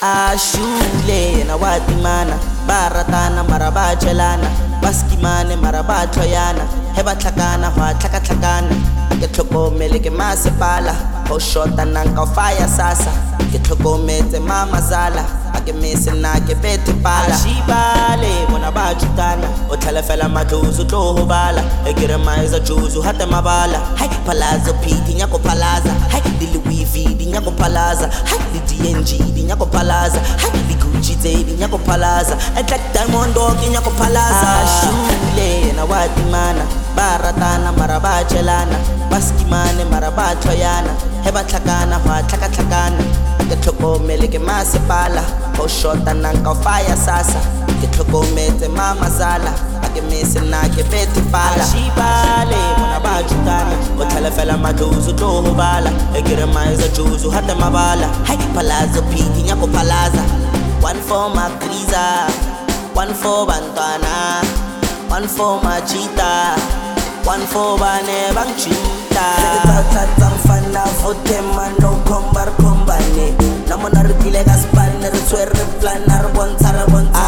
ashule na watimana baratana marabachelana baskimane marabathoyana heba tlhakana hwa tlhakatlhakana ke tlhokomele ke masepala go shota nanka fire sasa ke tlhokometse mamazala ake mesena ke bete pala shibale bona bajutana o tlhalefela madlozu tlo ho bala e kere maiza juzu hata mabala hai palazzo piti nyako palaza hai di Louis V di nyako palaza hai di DNG di nyako palaza hai di Gucci di nyako palaza e tlak diamond dog nyako palaza shule na watimana baratana marabachelana baskimane marabathoyana heba tlhakana hwa tlhakatlhakana ke tlhokomele ke masepala go shota nanka fire sasa ke tlhokometse mamazala ake mesena ke bete pala shibale bona bajutana o tlhalefela madlozu tlo ho bala e kere maiza juzu hata mabala hai palazzo piti nyako palaza one for my griza one for bantwana one for my cheetah one for bane bangchita tata mfana vote mano kombar kombane namona rikile gaspane re tswere planar bontsara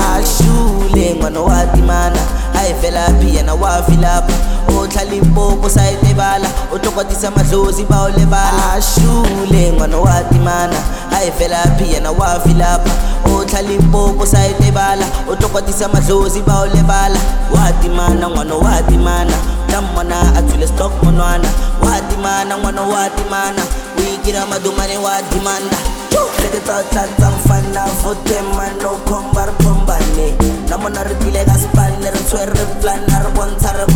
ashule ngwana watimana hai vela pia na wafilapa o tlhalimpopo side bala o tlokwatisa madlozi ba o lebala ashule ngwana watimana hai vela pia na wafilapa o tlhalimpopo side bala o tlokwatisa madlozi ba o lebala watimana ngwana watimana damana atule stock monwana watimana ngwana watimana wigira madumane watimanda leke tata mfana vote mano kombar kombane namona rikile gaspane re tswere planar bontsara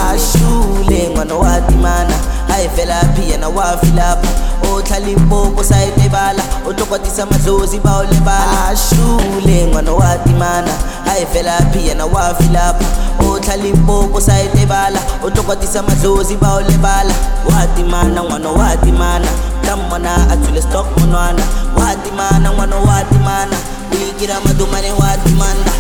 ashule ngwana watimana hai vela pia na wafilapa o tlhalimpopo side bala o tlokwatisa madlozi ba o lebala ashule ngwana watimana hai vela pia na wafilapa o tlhalimpopo side bala o tlokwatisa madlozi ba o lebala watimana ngwana watimana damana atule stock monwana watimana ngwana watimana wigira madumane watimanda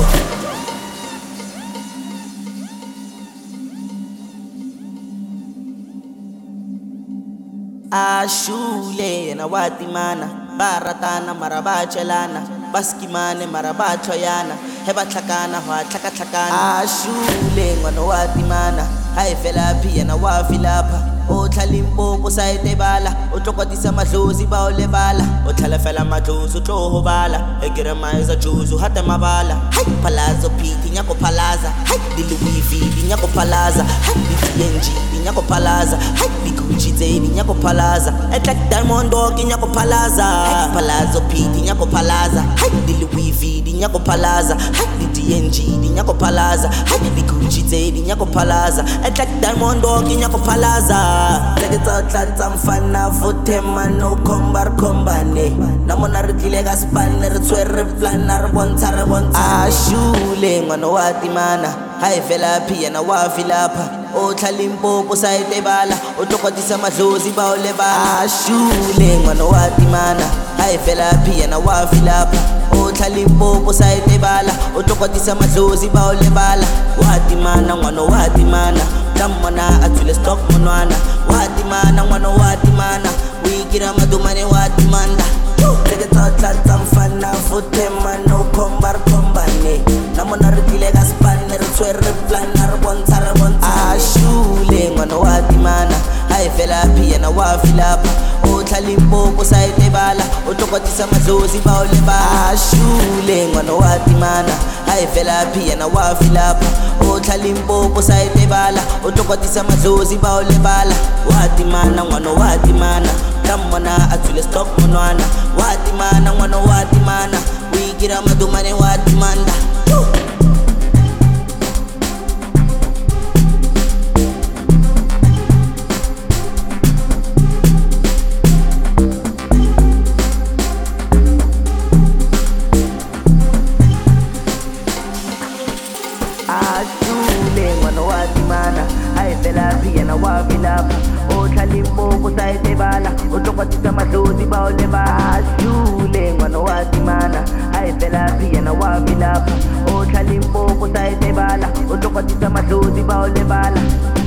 ashule na watimana baratana marabachelana baskimane marabathoyana heba tlhakana hwa tlhakatlhakana ashule ngwana watimana hai vela pia na wafilapa o tlhalimpopo side bala o tlokwatisa madlozi ba o lebala o tlhalefela madlozu tlo ho bala e kere maiza juzu hata mabala hai palazzo piti nyako palaza hai di Louis V di nyako palaza hai di DNG di nyako palaza hai di Gucci di nyako palaza e tlak diamond dog nyako palaza hai palazzo piti nyako palaza hai di Louis V di nyako palaza hai di DNG di nyako palaza hai di Gucci di nyako palaza e tlak diamond dog nyako palaza leke tata mfana vote mano kombar kombane namona rikile gaspane re tswere planar bontsara ashule ngwana watimana hai vela pia na wafilapa o tlhalimpopo side bala o tlokwatisa madlozi ba o lebala ashule ngwana watimana hai vela pia na wafilapa o tlhalimpopo side bala o tlokwatisa madlozi ba o lebala watimana ngwana watimana damana atule stock monwana watimana ngwana watimana wigira madumane watimanda leke tata mfana vote mano kombar kombane namona rikile gaspane re tswere planar bontsara ashule ngwana watimana hai vela pia na wafilapa o tlhalimpopo side bala o tlokwatisa madlozi ba o lebala ashule ngwana watimana hai vela pia na wafilapa o tlhalimpopo side bala o tlokwatisa madlozi ba o lebala watimana ngwana watimana damana atule stock monwana watimana ngwana watimana wigira madumane watimanda ashule ngwana watimana hai vela pia na wafilapa o tlhalimpopo side bala o tlokwatisa madlozi ba o lebala ashule ngwana watimana hai vela pia na wafilapa o tlhalimpopo side bala o tlokwatisa madlozi ba o lebala